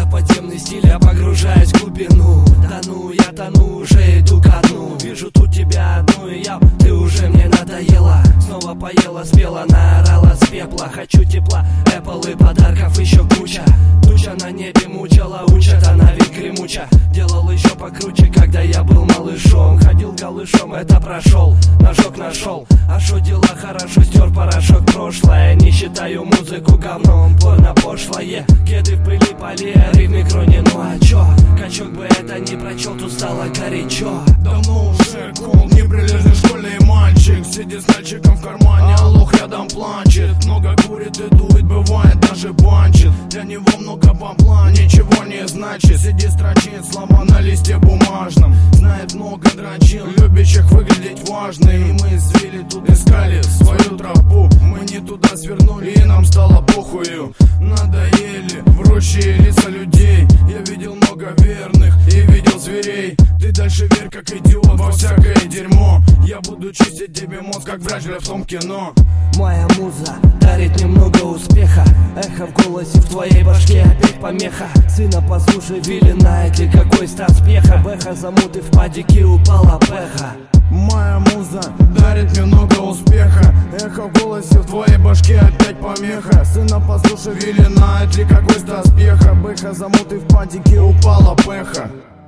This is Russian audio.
за подземный стиль, я погружаюсь в глубину. Тону, я тону, уже иду ко дну. Вижу тут тебя одну, и я, ты уже мне надоела. Снова поела, спела, наорала с пепла. Хочу тепла, Apple и подарков еще куча. Туча на небе мучила, учат, она ведь гремуча. Делал еще покруче, когда я был малышом. Ходил голышом, это прошел, ножок нашел. А шо дела хорошо, стер порошок прошлое. Не считаю музыку говном, порно пошлое. Кеды в пыли поле, ритм кроне, ну а чё? Качок бы это не прочел, тут стало горячо. Давно уже кол, неприлежный школьный мальчик. Сидит с мальчиком в кармане, а лох рядом плачет. Много курит и дует, бывает даже банчит. Для него много бабла, ничего не значит. Сидит, строчит слова на листе бумажном. Знает много дрочил, любящих выглядеть важно. И мы звели тут, искали свою тропу. Мы не туда свернули, и нам стало похую. Надоели врущие лица людей. Я видел много верных и видел зверей. Ты дальше верь, как идиот, во всякое дерьмо. Я буду чистить тебе мозг, как врач в том кино. Моя муза дарит немного успеха. Эхо в голосе, в твоей башке опять помеха. Сына послушай, Вилли Найти, какой Стас Пьеха. Бэха замуты в падике, упала пеха. Моя муза дарит мне много успеха. Эхо в голосе, в твоей башке опять помеха. Сына послушай, Вилли Найти, какой Стас Пьеха. Бэха замуты в падике, упала пеха.